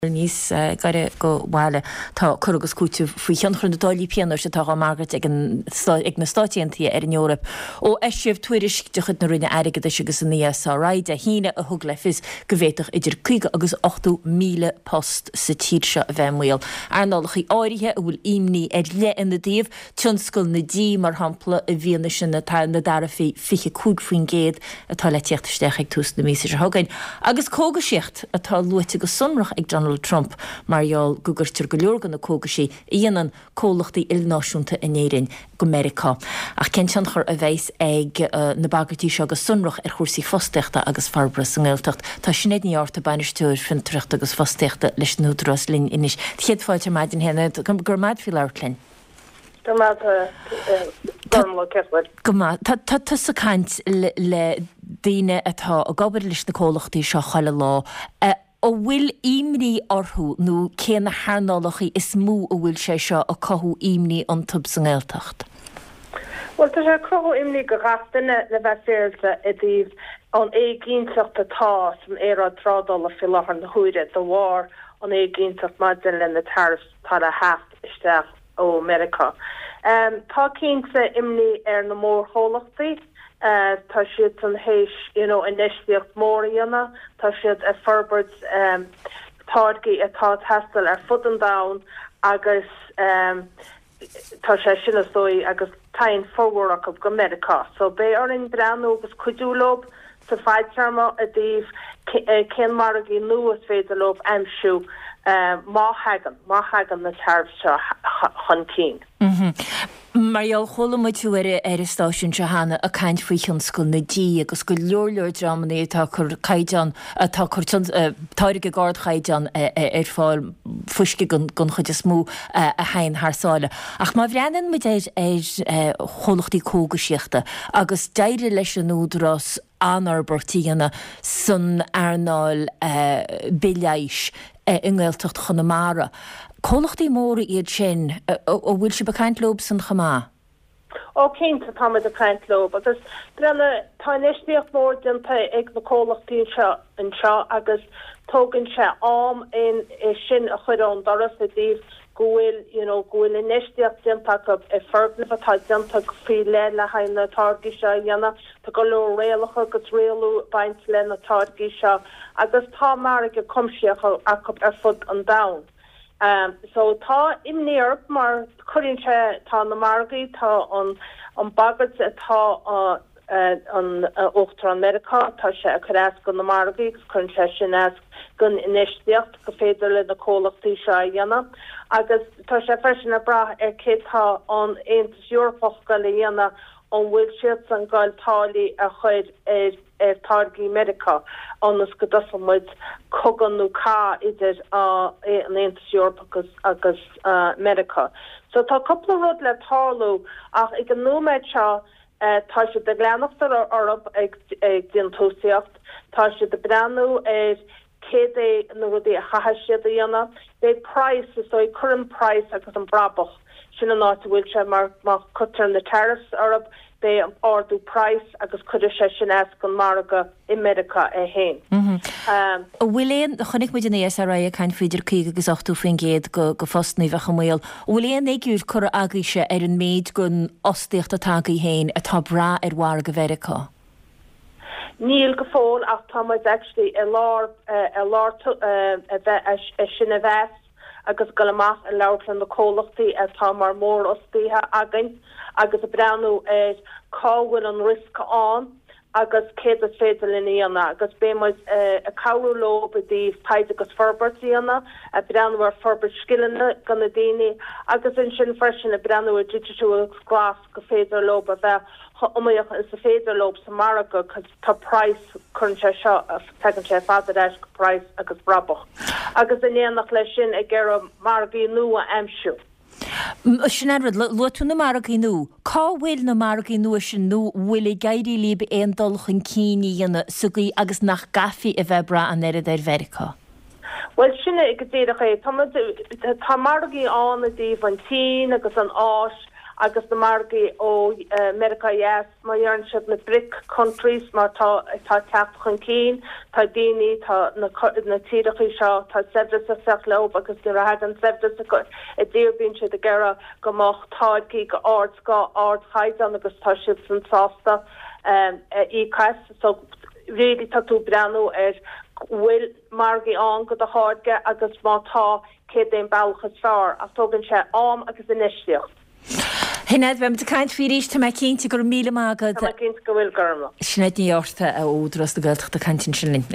níos gare go bhile tá chugus cúte faoi cheanchar na dálí pianar se tá Margaret ag na stáitiantí ar in Eorp ó eisih tuairis de chud na rinne aige agus an níosráid a híine a thug lefis go bhhéiteach idir 5 agus 8,000 post sa tíirse a bheitmil. Arnálach í áirithe a bhfuil imní ar le in na díomh tionscoil na dí mar hampla a bhíonna sin na dara fiche cúg faoin géad atá le teachtasteach ag tús na mísa thugain. Agus cóga siocht atá luite go sunrach ag Donald Trump marall gugurtir go leorgan na cógasí íanaan cólachtaí ilnáisiúnta in éireann go America. Ach cén seanchar a bheits ag na bagartí seo agus sunrach ar chósaí fosteachta agus farbra san ggéilteacht. Tá sinnéad níorta banisteúir fin treachta agus fosteachta leis an údras lín inis. Chéad fáilte maidin héna gur maid fi leirlinn. Tá sa caint le daine atá a gabar leis na cólachtaí seo chaile lá. ó bhfuil imní orthú nó céanna thárnálachaí is mú ó bhfuil sé seo a cothú imní an tub san ggéilteacht? Well, tá sé crothú imní go gatainine le bheith féilte i dtíobh an éigínteacht atá san éad trádal a fiachar na huaire do bhár an éigínteacht maidin le na tariffs tá a heacht isteach ó America. Tá cínta imní ar na mór chólachtaí. Tá siad an héis, in istíocht móríanna, tá siad a Ferbert táirgaí atá testal ar fud an down agus tá sé sinna dói agus tain forward go America. So bé ar in breanú agus cuidúlób sa feidsearma a dtíobh cén margaí nuas féidirlób amsú má hagan na tariff seo chun cín. Marall cholamid tú ar stáisiún se hána a caint faoi thionscoil na dí agus go leor dramaní tá chur caiideán tá chur táirige gáard caiideán ar fáil fuisce gon chuid is mú a hain thsáile. Ach má bhreanan mu ar cholachtaí cógasíochta agus deidir leis an údras anarbortíanna san airnáil bileis ingailteacht Chonamara. Cólachtaí móra iad sin ó bhfuil si becaintlób san chamá? Ó cínta tá a caintlób, agus brenne tá istíocht mór dinta ag na cólachtaí seo an seo agus tógann se am in sin a chuirán doras a dtíobh gohfuil in istíocht dinta go i ferbna atá dinta go fí le hain na táirgaí seo dhéanana tá go leor réalacha agus réalú baint le na táirgaí seo agus tá mar go cumsíocha ar fud an down. So tá imnéarp mar chuirse tá na margaí tá an bagart atá an Uachtar America tá sé a churéas go na margaí chun sé sin as gun inistíocht go féidir le na cólachtaí seo dhéanana agus tá sé freisin a brath ar cétá an Aontas Eorpach go le dhéanana an bhfuil siad san gáil tálaí a chuid ar táirgaí America annas go dosamid coganú cá idir an Aontas Eorpach agus America. So tá coppla rud le tálaú ach ag an nóméid seo tá sé de gleanachtar orb ag dintóíocht, tá sé de breanú ar cédé na rudí a chahaisiad a dhéanana, bé price is dói current price agus an brabach. Sin an áit bhfuil sé mar cutar na tariffs orb bé an ordú price agus chuidir sé sin as gon marga i America a héin. Bhfuil éon chunig muid éas a ra a cain féidir 5 agus 8 faoin géad go fostnaí bhecha mil. Bhfuil éon éigiúr chur agaise ar an méid gon ostíocht atagaí héin atá bra ar bhhar go America? Níl go fóil ach tá actually a lár sin a bheits agus golamach a leirlan na cólachtaí atá mar mór ostííthe again agus a breanú cáhfuil an risca an agus céad is féidir líana agus bémas a cabhrú lob a dtíobh taid agus forbertíanana a breanú ar forbert skillanna gan na daine agus in sin freisin a breanú a digital glas go féidir lob a bheith omíoch is a féidir lob sa marga cos tá price chun sé seo a tegann sé fada eis go price agus brabach. Agus in éannach lei sin ag ggéire margaí nua amsú. Sin erad tú na margaí nú. Cá bhfuil na margaí nua sin nó bhfuil i gaiirí líbe éon dul chun cíní dhéanana sugaí agus nach gafií a bheith bra an éad ar Verica? Well sinna ag go dtéireach é tá margaí an a dtíobh an tí agus an áis agus na margaí ó America yes má dhearnship na BRIC countries mar tá ceap chun cín, tá daoine tá na tíireachí seo tá sebras a fechlob agus de raid an sebras a ddírbín siad a gera go mach táidcí go ard chaidan agus tá siad san sásta ícas, so really tá tú breanú bhfuil margaí an go a háge agus mátá cé éon bailchas fearr a tógann sé am agus inisteocht. Hinad bheim de caiint fíéis tá mai cinnte gur míle mágad cinnte go bhfuil garmla. Snead ní orta a údras do gailteach de cantin sin.